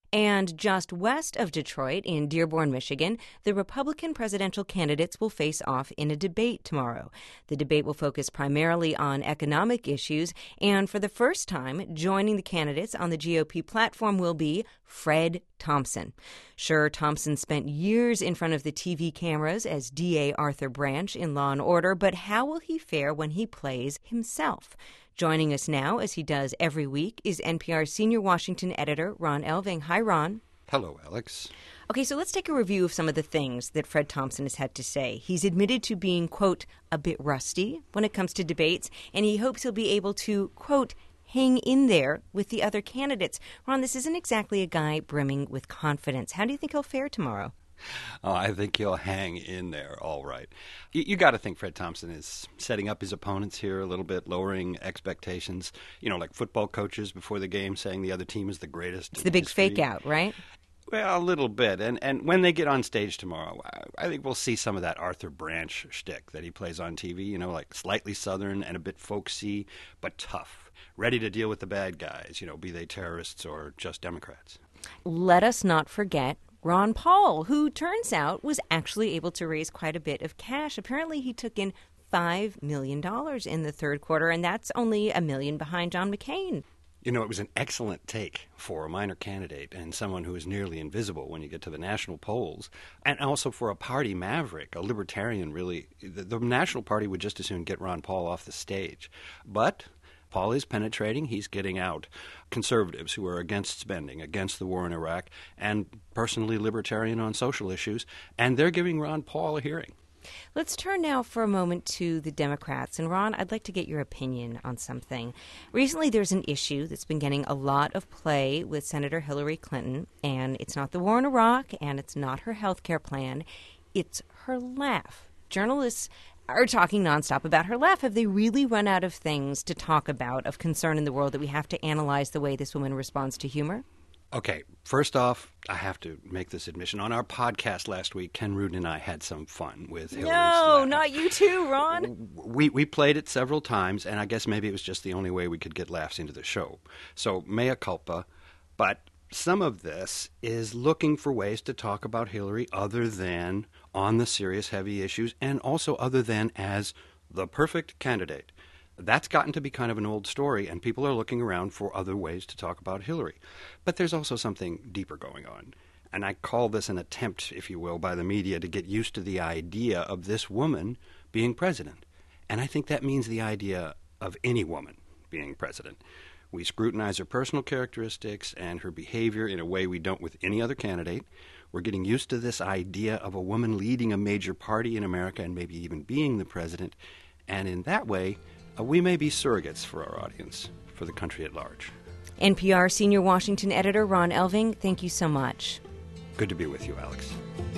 And just west of Detroit, in Dearborn, Michigan, the Republican presidential candidates will face off in a debate tomorrow. The debate will focus primarily on economic issues, and for the first time, joining the candidates on the GOP platform will be Fred Thompson. Sure, Thompson spent years in front of the TV cameras as DA Arthur Branch in Law & Order, but how will he fare when he plays himself? Joining us now, as he does every week, is NPR's senior Washington editor, Ron Elving. Hi, Ron. Hello, Alex. Okay, so let's take a review of some of the things that Fred Thompson has had to say. He's admitted to being, quote, a bit rusty when it comes to debates, and he hopes he'll be able to, quote, hang in there with the other candidates. Ron, this isn't exactly a guy brimming with confidence. How do you think he'll fare tomorrow? Oh, I think he'll hang in there all right. You got to think Fred Thompson is setting up his opponents here a little bit, lowering expectations. You know, like football coaches before the game saying the other team is the greatest. It's the big fake out, right? Well, a little bit. And when they get on stage tomorrow, I think we'll see some of that Arthur Branch shtick that he plays on TV, you know, like slightly Southern and a bit folksy, but tough, ready to deal with the bad guys, you know, be they terrorists or just Democrats. Let us not forget Ron Paul, who turns out was actually able to raise quite a bit of cash. Apparently, he took in $5 million in the third quarter, and that's only $1 million behind John McCain. You know, it was an excellent take for a minor candidate and someone who is nearly invisible when you get to the national polls, and also for a party maverick, a libertarian, really. The National Party would just as soon get Ron Paul off the stage. But Paul is penetrating. He's getting out conservatives who are against spending, against the war in Iraq, and personally libertarian on social issues, and they're giving Ron Paul a hearing. Let's turn now for a moment to the Democrats. And Ron, I'd like to get your opinion on something. Recently, there's an issue that's been getting a lot of play with Senator Hillary Clinton, and it's not the war in Iraq, and it's not her health care plan. It's her laugh. Journalists are talking nonstop about her laugh. Have they really run out of things to talk about of concern in the world that we have to analyze the way this woman responds to humor? Okay, first off, I have to make this admission. On our podcast last week, Ken Rudin and I had some fun with Hillary's laugh. Not you too, Ron. We played it several times, and I guess maybe it was just the only way we could get laughs into the show. So, mea culpa. But some of this is looking for ways to talk about Hillary other than on the serious, heavy issues, and also other than as the perfect candidate. That's gotten to be kind of an old story, and people are looking around for other ways to talk about Hillary. But there's also something deeper going on. And I call this an attempt, if you will, by the media to get used to the idea of this woman being president. And I think that means the idea of any woman being president. We scrutinize her personal characteristics and her behavior in a way we don't with any other candidate. We're getting used to this idea of a woman leading a major party in America and maybe even being the president. And in that way, we may be surrogates for our audience, for the country at large. NPR senior Washington editor Ron Elving, thank you so much. Good to be with you, Alex.